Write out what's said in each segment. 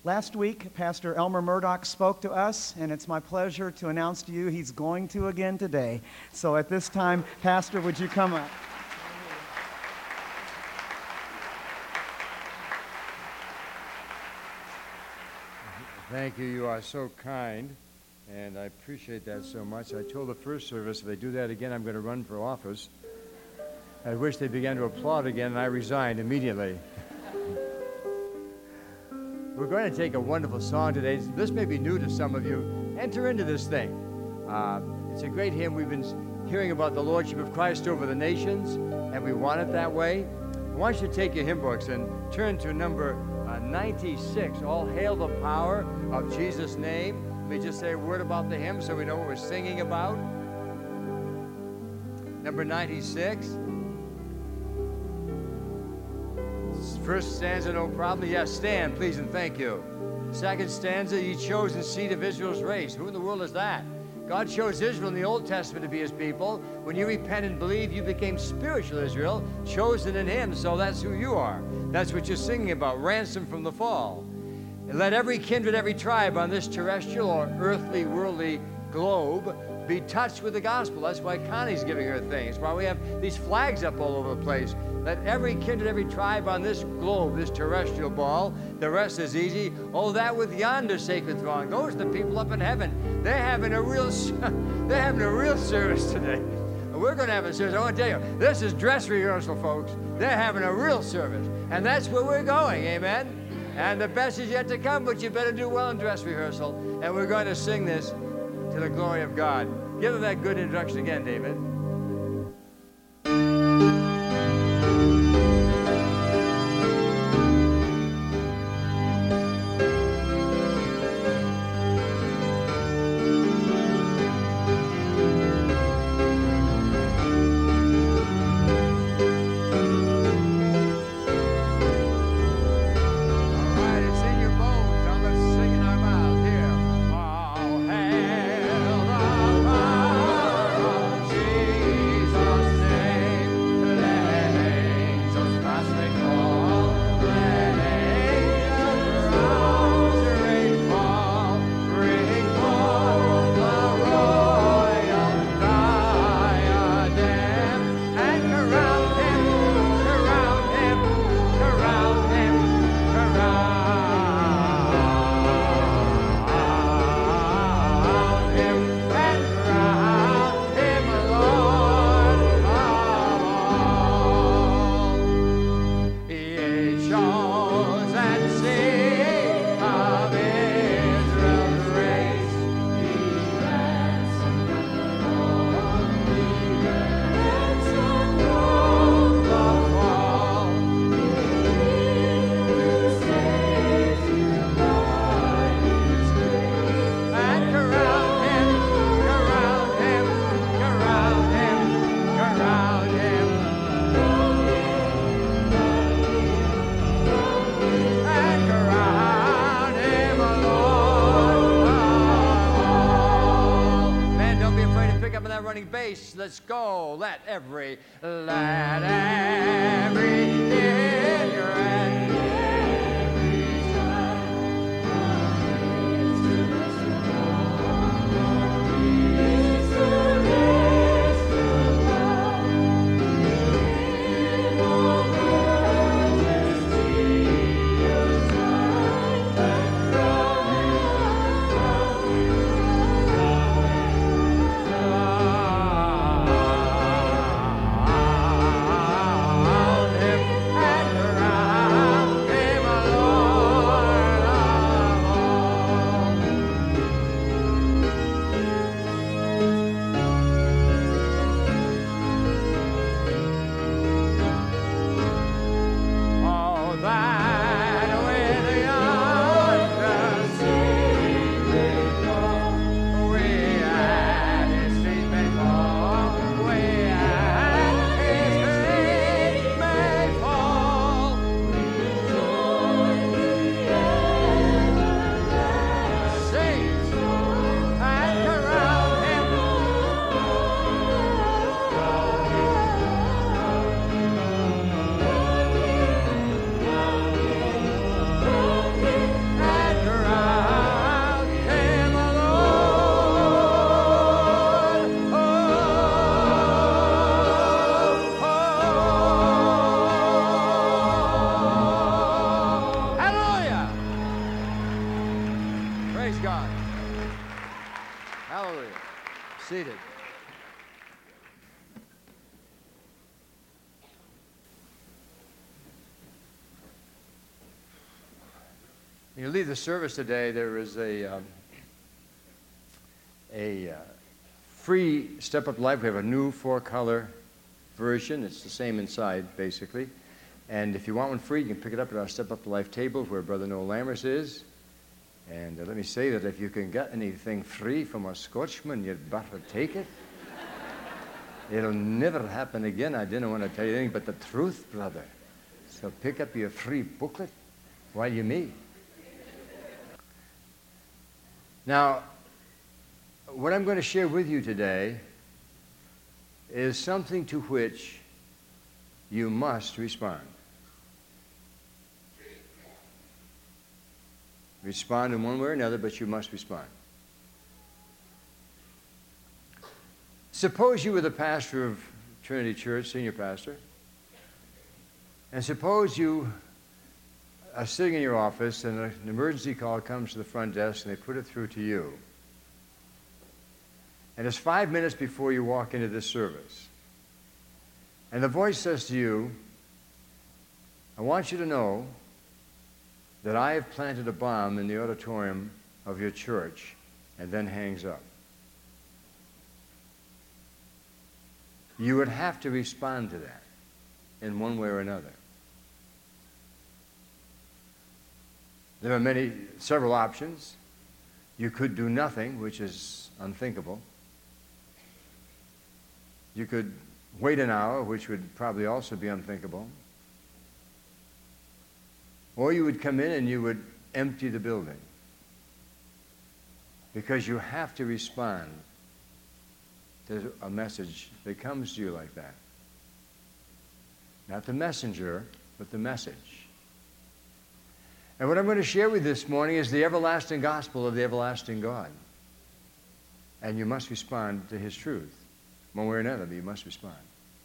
Last week, Pastor Elmer Murdoch spoke to us, and it's my pleasure to announce to you he's going to again today. So at this time, Pastor, would you come up? Thank you. You are so kind, and I appreciate that so much. I told the first service if they do that again, I'm going to run for office. I wish they began to applaud again, and I resigned immediately. We're going to take a wonderful song today. This may be new to some of you. Enter into this thing. It's a great hymn. We've been hearing about the Lordship of Christ over the nations, and we want it that way. I want you to take your hymn books and turn to number 96. All hail the power of Jesus' name. Let me just say a word about the hymn so we know what we're singing about. Number 96. First stanza, no problem. Yes, stand, please, and thank you. Second stanza, ye chosen seed of Israel's race. Who in the world is that? God chose Israel in the Old Testament to be his people. When you repent and believe, you became spiritual Israel, chosen in him, so that's who you are. That's what you're singing about, ransom from the fall. And let every kindred, every tribe on this terrestrial or earthly, worldly globe be touched with the gospel. That's why Connie's giving her thing. It's why we have these flags up all over the place. Let every kindred, every tribe on this globe, this terrestrial ball, the rest is easy. Oh, that with yonder sacred throng. Those are the people up in heaven. They're having a real service today. We're going to have a service. I want to tell you, this is dress rehearsal, folks. They're having a real service. And that's where we're going, amen? And the best is yet to come, but you better do well in dress rehearsal. And we're going to sing this to the glory of God. Give them that good introduction again, David. Let's go. Let every hear and every and Praise God. Hallelujah. Seated. When you leave the service today, there is a free Step Up Life. We have a new 4-color version. It's the same inside, basically. And if you want one free, you can pick it up at our Step Up to Life table where Brother Noel Lammers is. And let me say that if you can get anything free from a Scotchman, you'd better take it. It'll never happen again. I didn't want to tell you anything but the truth, brother. So pick up your free booklet while you may. Now, what I'm going to share with you today is something to which you must respond. Respond in one way or another, but you must respond. Suppose you were the pastor of Trinity Church, senior pastor, and suppose you are sitting in your office and an emergency call comes to the front desk and they put it through to you. And it's 5 minutes before you walk into this service. And the voice says to you, I want you to know that I have planted a bomb in the auditorium of your church, and then hangs up. You would have to respond to that in one way or another. There are several options. You could do nothing, which is unthinkable. You could wait an hour, which would probably also be unthinkable. Or you would come in and you would empty the building. Because you have to respond to a message that comes to you like that. Not the messenger, but the message. And what I'm going to share with you this morning is the everlasting gospel of the everlasting God. And you must respond to his truth. One way or another, but you must respond.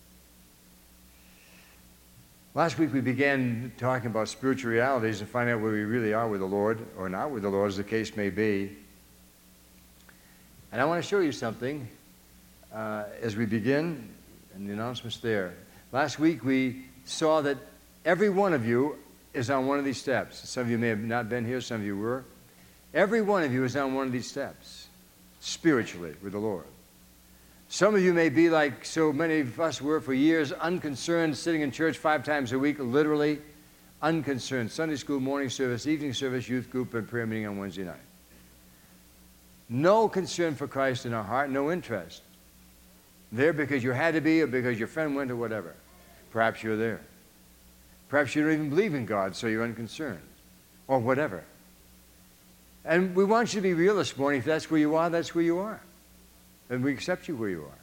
Last week we began talking about spiritual realities and finding out where we really are with the Lord, or not with the Lord, as the case may be. And I want to show you something as we begin, and the announcement's there. Last week we saw that every one of you is on one of these steps. Some of you may have not been here, some of you were. Every one of you is on one of these steps, spiritually, with the Lord. Some of you may be like so many of us were for years, unconcerned, sitting in church 5 times a week, literally unconcerned. Sunday school, morning service, evening service, youth group, and prayer meeting on Wednesday night. No concern for Christ in our heart, no interest. There because you had to be, or because your friend went, or whatever. Perhaps you're there. Perhaps you don't even believe in God, so you're unconcerned, or whatever. And we want you to be real this morning. If that's where you are, that's where you are. And we accept you where you are.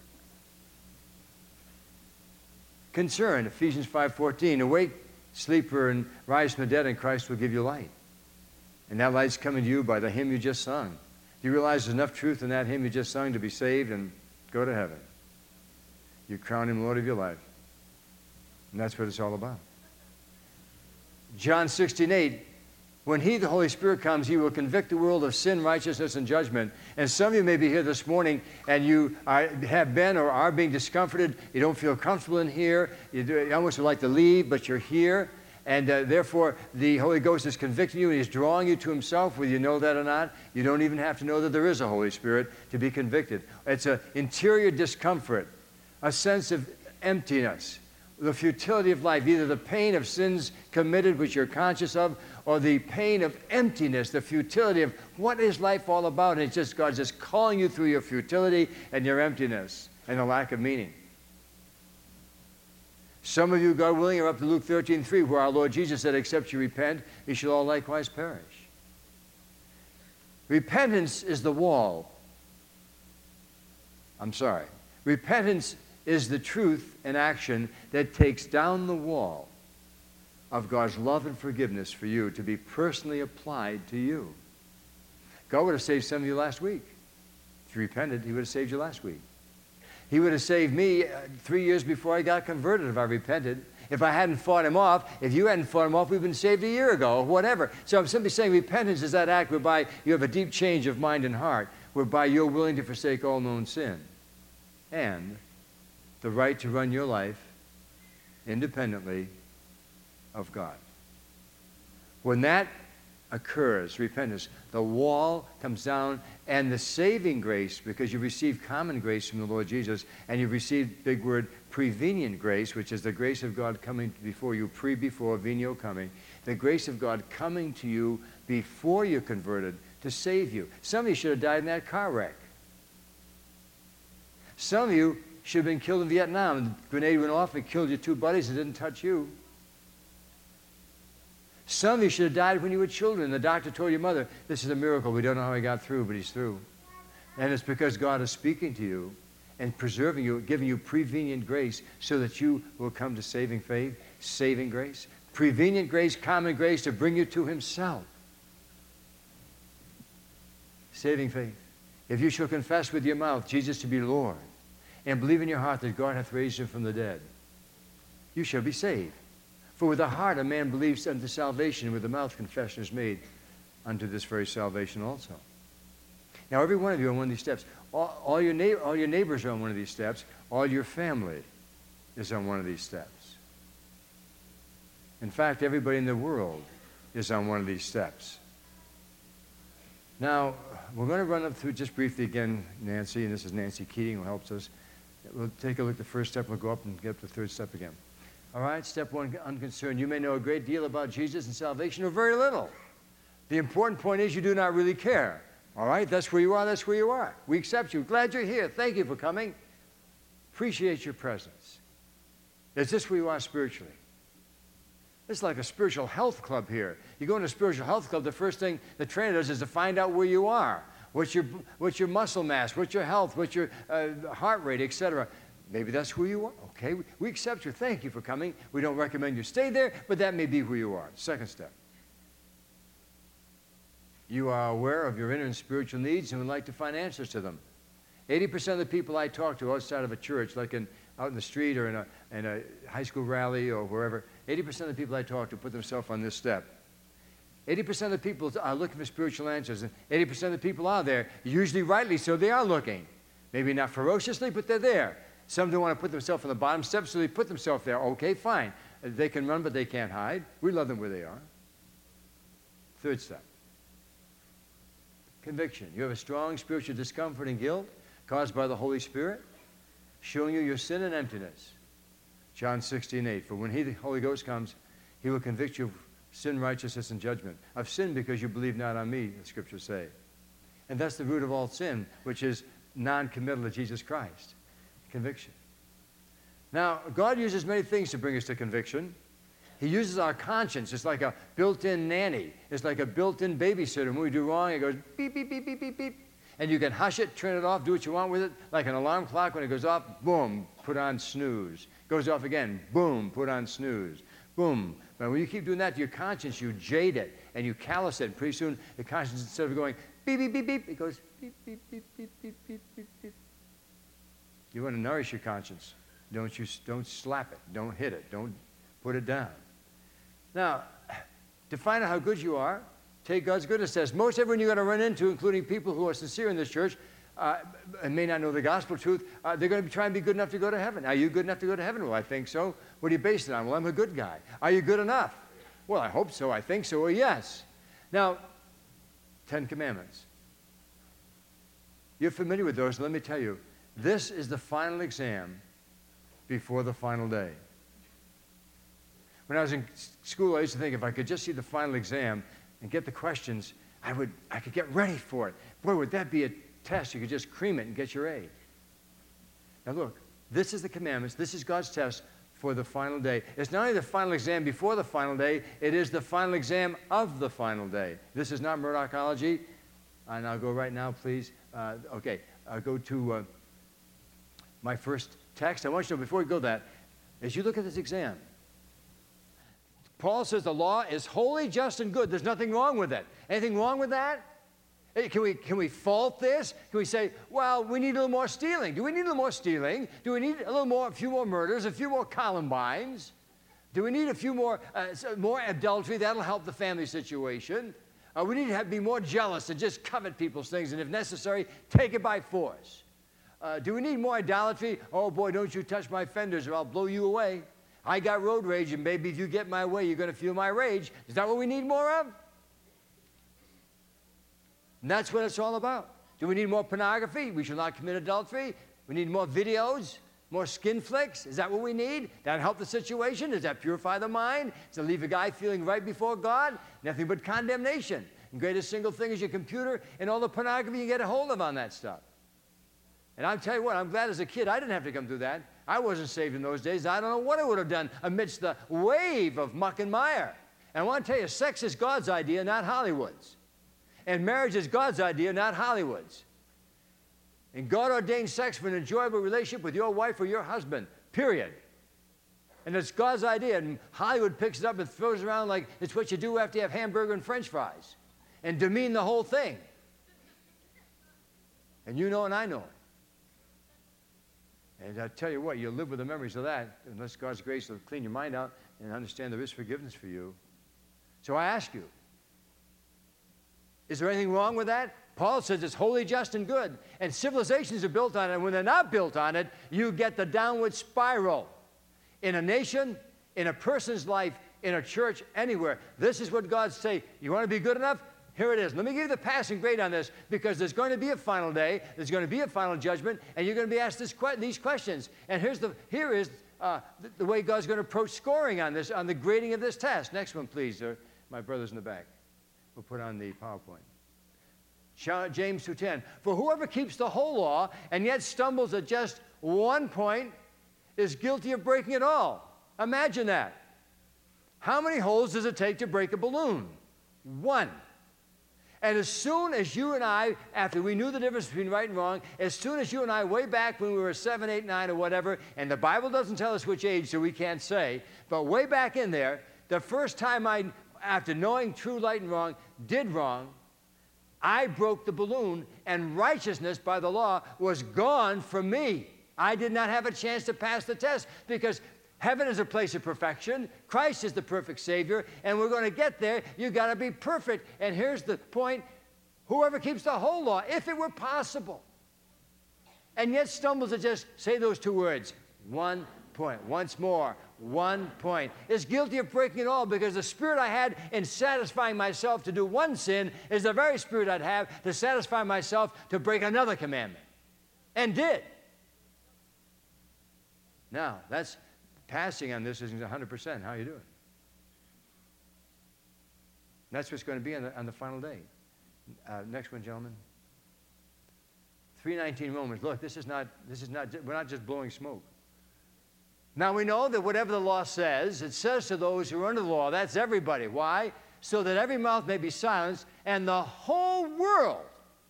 Concern, Ephesians 5:14, awake, sleeper, and rise from the dead, and Christ will give you light. And that light's coming to you by the hymn you just sung. Do you realize there's enough truth in that hymn you just sung to be saved and go to heaven? You crown him Lord of your life. And that's what it's all about. John 16:8, when he, the Holy Spirit, comes, he will convict the world of sin, righteousness, and judgment. And some of you may be here this morning, and you have been or are being discomforted. You don't feel comfortable in here. You almost would like to leave, but you're here. And therefore, the Holy Ghost is convicting you, and he's drawing you to himself, whether you know that or not. You don't even have to know that there is a Holy Spirit to be convicted. It's an interior discomfort, a sense of emptiness, the futility of life, either the pain of sins committed, which you're conscious of, or the pain of emptiness, the futility of what is life all about. And it's just God's just calling you through your futility and your emptiness and the lack of meaning. Some of you, God willing, are up to Luke 13:3, where our Lord Jesus said, except you repent, you shall all likewise perish. Repentance is the wall. Repentance is the truth and action that takes down the wall of God's love and forgiveness for you to be personally applied to you. God would have saved some of you last week. If you repented, he would have saved you last week. He would have saved me 3 years before I got converted if I repented. If I hadn't fought him off, if you hadn't fought him off, we've been saved a year ago or whatever. So I'm simply saying repentance is that act whereby you have a deep change of mind and heart, whereby you're willing to forsake all known sin and the right to run your life independently of God. When that occurs, repentance, the wall comes down, and the saving grace, because you've received common grace from the Lord Jesus, and you've received, big word, prevenient grace, which is the grace of God coming before you, before, venio coming, the grace of God coming to you before you're converted to save you. Some of you should have died in that car wreck. Some of you should have been killed in Vietnam. The grenade went off and killed your two buddies and didn't touch you. Some of you should have died when you were children. The doctor told your mother, this is a miracle. We don't know how he got through, but he's through. And it's because God is speaking to you and preserving you, giving you prevenient grace so that you will come to saving faith, saving grace. Prevenient grace, common grace to bring you to himself. Saving faith. If you shall confess with your mouth Jesus to be Lord and believe in your heart that God hath raised him from the dead, you shall be saved. For with the heart a man believes unto salvation, and with the mouth confession is made unto this very salvation also. Now, every one of you on one of these steps, all your neighbors are on one of these steps, all your family is on one of these steps. In fact, everybody in the world is on one of these steps. Now, we're going to run up through just briefly again, Nancy, and this is Nancy Keating who helps us. We'll take a look at the first step, we'll go up and get up to the third step again. All right, step one, unconcerned. You may know a great deal about Jesus and salvation or very little. The important point is you do not really care. All right, that's where you are, that's where you are. We accept you. Glad you're here. Thank you for coming. Appreciate your presence. Is this where you are spiritually? It's like a spiritual health club here. You go into a spiritual health club, the first thing the trainer does is to find out where you are. What's your muscle mass? What's your health? What's your heart rate, etc.? Maybe that's who you are. Okay, we accept you. Thank you for coming. We don't recommend you stay there, but that may be who you are. Second step. You are aware of your inner and spiritual needs and would like to find answers to them. 80% of the people I talk to outside of a church, like out in the street or in a high school rally or wherever, 80% of the people I talk to put themselves on this step. 80% of the people are looking for spiritual answers, and 80% of the people are there, usually rightly so, they are looking. Maybe not ferociously, but they're there. Some don't want to put themselves on the bottom step, so they put themselves there. Okay, fine. They can run, but they can't hide. We love them where they are. Third step. Conviction. You have a strong spiritual discomfort and guilt caused by the Holy Spirit, showing you your sin and emptiness. John 16:8. For when the Holy Ghost comes, he will convict you of sin, righteousness, and judgment. Of sin because you believe not on me, the scriptures say. And that's the root of all sin, which is non-committal to Jesus Christ. Conviction. Now, God uses many things to bring us to conviction. He uses our conscience. It's like a built-in nanny. It's like a built-in babysitter. When we do wrong, it goes beep, beep, beep, beep, beep, beep. And you can hush it, turn it off, do what you want with it. Like an alarm clock, when it goes off, boom, put on snooze. Goes off again, boom, put on snooze. Boom. But when you keep doing that to your conscience, you jade it and you callous it. And pretty soon, the conscience, instead of going beep, beep, beep, beep, it goes beep, beep, beep, beep, beep, beep, beep, beep. You want to nourish your conscience. Don't slap it. Don't hit it. Don't put it down. Now, to find out how good you are, take God's goodness test. Most everyone you're going to run into, including people who are sincere in this church and may not know the gospel truth, they're going to try and be good enough to go to heaven. Are you good enough to go to heaven? Well, I think so. What do you base it on? Well, I'm a good guy. Are you good enough? Well, I hope so. I think so. Or yes. Now, 10 Commandments. You're familiar with those. Let me tell you. This is the final exam before the final day. When I was in school, I used to think if I could just see the final exam and get the questions, I could get ready for it. Boy, would that be a test. You could just cream it and get your A. Now look, this is the commandments. This is God's test for the final day. It's not only the final exam before the final day, it is the final exam of the final day. This is not Murdochology. And I'll go right now, please. Okay, I'll go to my first text. I want you to know, before we go that, as you look at this exam, Paul says the law is holy, just, and good. There's nothing wrong with it. Anything wrong with that? Can we fault this? Can we say, well, we need a little more stealing? Do we need a little more stealing? Do we need a few more murders, a few more Columbines? Do we need a few more adultery? That'll help the family situation. We need to be more jealous and just covet people's things, and if necessary, take it by force. Do we need more idolatry? Oh boy, don't you touch my fenders or I'll blow you away. I got road rage, and maybe if you get my way, you're going to feel my rage. Is that what we need more of? And that's what it's all about. Do we need more pornography? We shall not commit adultery. We need more videos, more skin flicks. Is that what we need? That help the situation? Does that purify the mind? Does it leave a guy feeling right before God? Nothing but condemnation. The greatest single thing is your computer and all the pornography you get a hold of on that stuff. And I'll tell you what, I'm glad as a kid I didn't have to come through that. I wasn't saved in those days. I don't know what I would have done amidst the wave of muck and mire. And I want to tell you, sex is God's idea, not Hollywood's. And marriage is God's idea, not Hollywood's. And God ordained sex for an enjoyable relationship with your wife or your husband, period. And it's God's idea. And Hollywood picks it up and throws it around like it's what you do after you have hamburger and French fries. And demean the whole thing. And you know and I know it. And I tell you what, you'll live with the memories of that unless God's grace will clean your mind out and understand there is forgiveness for you. So I ask you, is there anything wrong with that? Paul says it's holy, just, and good. And civilizations are built on it. And when they're not built on it, you get the downward spiral. In a nation, in a person's life, in a church, anywhere. This is what God says. You want to be good enough? Here it is. Let me give you the passing grade on this, because there's going to be a final day, there's going to be a final judgment, and you're going to be asked these questions. And here is the way God's going to approach scoring on this, on the grading of this test. Next one, please, my brothers in the back. We'll put on the PowerPoint. James 2:10. For whoever keeps the whole law and yet stumbles at just one point is guilty of breaking it all. Imagine that. How many holes does it take to break a balloon? One. And as soon as you and I, after we knew the difference between right and wrong, as soon as you and I, way back when we were 7, 8, 9, or whatever, and the Bible doesn't tell us which age, so we can't say, but way back in there, the first time after knowing true light and wrong, did wrong, I broke the balloon, and righteousness by the law was gone from me. I did not have a chance to pass the test, because heaven is a place of perfection. Christ is the perfect Savior, and we're going to get there. You've got to be perfect. And here's the point. Whoever keeps the whole law, if it were possible, and yet stumbles to just say those two words, 1 point, once more, 1 point, is guilty of breaking it all, because the spirit I had in satisfying myself to do one sin is the very spirit I'd have to satisfy myself to break another commandment. And did. Now, that's passing on this isn't 100%. How are you doing? That's what's going to be on the final day. Next one, gentlemen. 3:19 Romans. Look, we're not just blowing smoke. Now we know that whatever the law says, it says to those who are under the law, that's everybody. Why? So that every mouth may be silenced, and the whole world,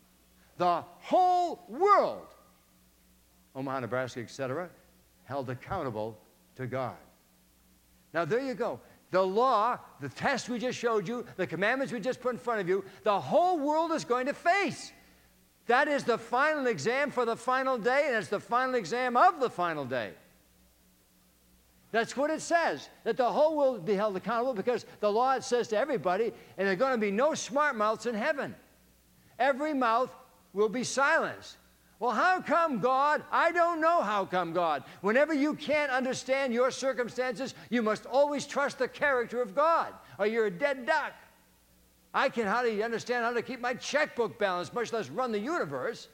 Omaha, Nebraska, etc., held accountable to God. Now there you go. The law, the test we just showed you, the commandments we just put in front of you, the whole world is going to face. That is the final exam for the final day, and it's the final exam of the final day. That's what it says, that the whole world will be held accountable, because the law, it says to everybody, and there are going to be no smart mouths in heaven. Every mouth will be silenced. Well, how come, God? I don't know how come, God. Whenever you can't understand your circumstances, you must always trust the character of God, or you're a dead duck. I can hardly understand how to keep my checkbook balanced, much less run the universe.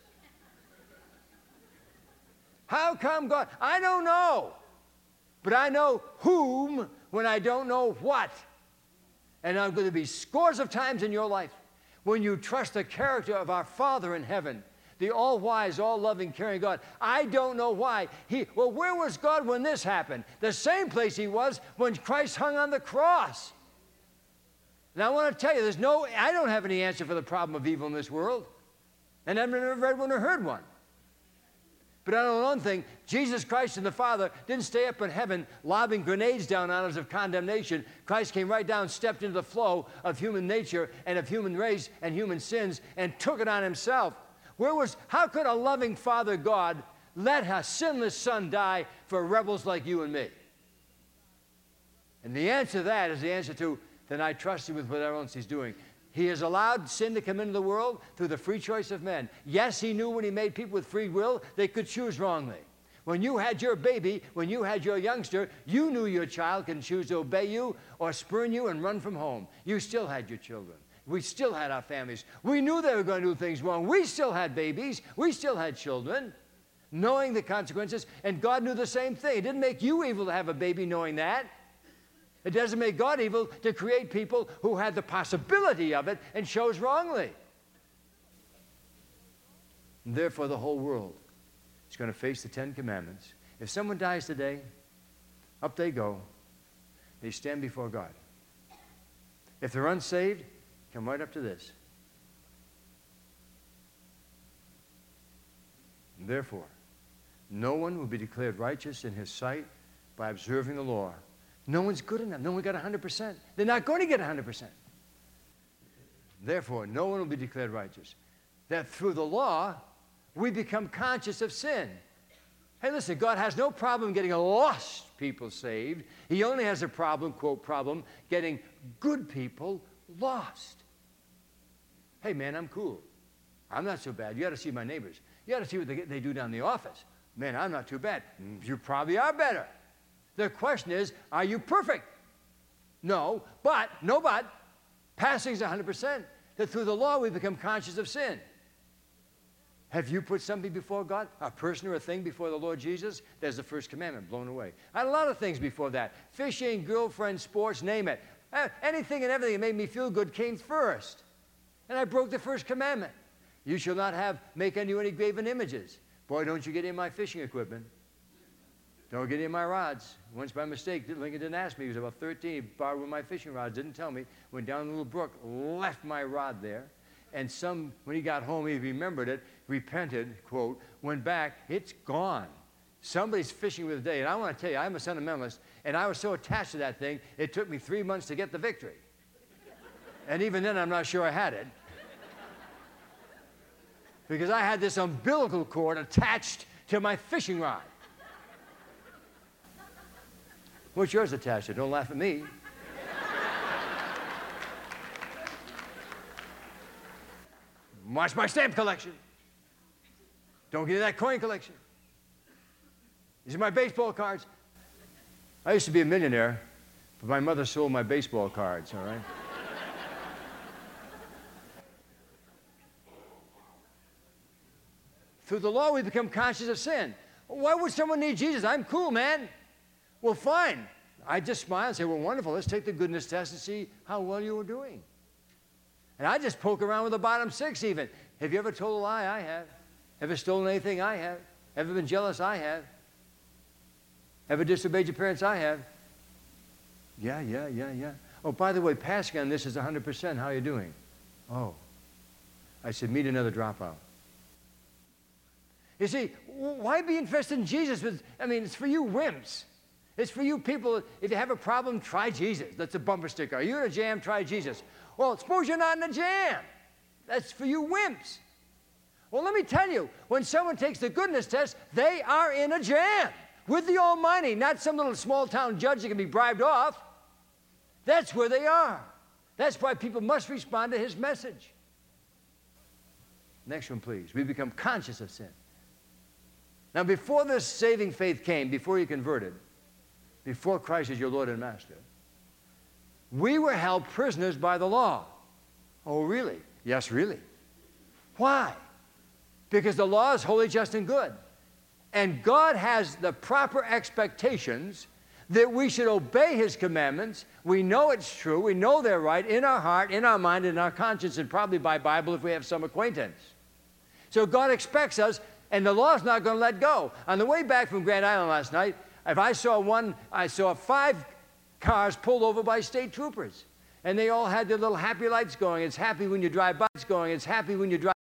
How come, God? I don't know. But I know whom when I don't know what. And there are going to be scores of times in your life when you trust the character of our Father in heaven, the all-wise, all-loving, caring God. I don't know why. Where was God when this happened? The same place he was when Christ hung on the cross. Now I want to tell you, I don't have any answer for the problem of evil in this world. And I've never read one or heard one. But I know one thing, Jesus Christ and the Father didn't stay up in heaven lobbing grenades down on us of condemnation. Christ came right down, stepped into the flow of human nature and of human race and human sins, and took it on himself. How could a loving Father God let a sinless Son die for rebels like you and me? And the answer to that is the answer to, then I trust him with whatever else he's doing. He has allowed sin to come into the world through the free choice of men. Yes, he knew when he made people with free will, they could choose wrongly. When you had your baby, when you had your youngster, you knew your child can choose to obey you or spurn you and run from home. You still had your children. We still had our families. We knew they were going to do things wrong. We still had babies. We still had children, knowing the consequences. And God knew the same thing. It didn't make you evil to have a baby knowing that. It doesn't make God evil to create people who had the possibility of it and chose wrongly. And therefore, the whole world is going to face the Ten Commandments. If someone dies today, up they go. They stand before God. If they're unsaved, come right up to this. And therefore, no one will be declared righteous in his sight by observing the law. No one's good enough. No one got 100%. They're not going to get 100%. Therefore, no one will be declared righteous. That through the law, we become conscious of sin. Hey, listen, God has no problem getting lost people saved. He only has a problem, quote, problem, getting good people lost. Hey, man, I'm cool. I'm not so bad. You ought to see my neighbors. You ought to see what they do down in the office. Man, I'm not too bad. You probably are better. The question is, are you perfect? No, but, passing is 100%. That through the law we become conscious of sin. Have you put something before God? A person or a thing before the Lord Jesus? There's the first commandment, blown away. I had a lot of things before that. Fishing, girlfriend, sports, name it. Anything and everything that made me feel good came first. And I broke the first commandment. You shall not make unto you any graven images. Boy, don't you get in my fishing equipment. Don't get in my rods. Once by mistake, Lincoln didn't ask me. He was about 13. He borrowed one of my fishing rods, didn't tell me. Went down the little brook, left my rod there. And when he got home, he remembered it, repented, quote, went back, it's gone. Somebody's fishing with a day. And I want to tell you, I'm a sentimentalist, and I was so attached to that thing, it took me 3 months to get the victory. And even then, I'm not sure I had it. Because I had this umbilical cord attached to my fishing rod. What's yours attached to? Don't laugh at me. Watch my stamp collection. Don't get in that coin collection. These are my baseball cards. I used to be a millionaire, but my mother sold my baseball cards, all right? Through the law, we become conscious of sin. Why would someone need Jesus? I'm cool, man. Well, fine. I just smile and say, well, wonderful. Let's take the goodness test and see how well you were doing. And I just poke around with the bottom 6 even. Have you ever told a lie? I have. Ever stolen anything? I have. Ever been jealous? I have. Ever disobeyed your parents? I have. Yeah. Oh, by the way, passing on this is 100%. How are you doing? Oh. I said, meet another dropout. You see, why be interested in Jesus? It's for you wimps. It's for you people, if you have a problem, try Jesus. That's a bumper sticker. Are you in a jam? Try Jesus. Well, suppose you're not in a jam. That's for you wimps. Well, let me tell you, when someone takes the goodness test, they are in a jam with the Almighty, not some little small-town judge that can be bribed off. That's where they are. That's why people must respond to his message. Next one, please. We become conscious of sin. Now, before this saving faith came, before you converted, before Christ is your Lord and Master, we were held prisoners by the law. Oh, really? Yes, really. Why? Because the law is holy, just, and good. And God has the proper expectations that we should obey his commandments. We know it's true. We know they're right in our heart, in our mind, in our conscience, and probably by Bible if we have some acquaintance. So God expects us, and the law's not going to let go. On the way back from Grand Island last night, I saw 5 cars pulled over by state troopers. And they all had their little happy lights going. It's happy when you drive by. It's going. It's happy when you drive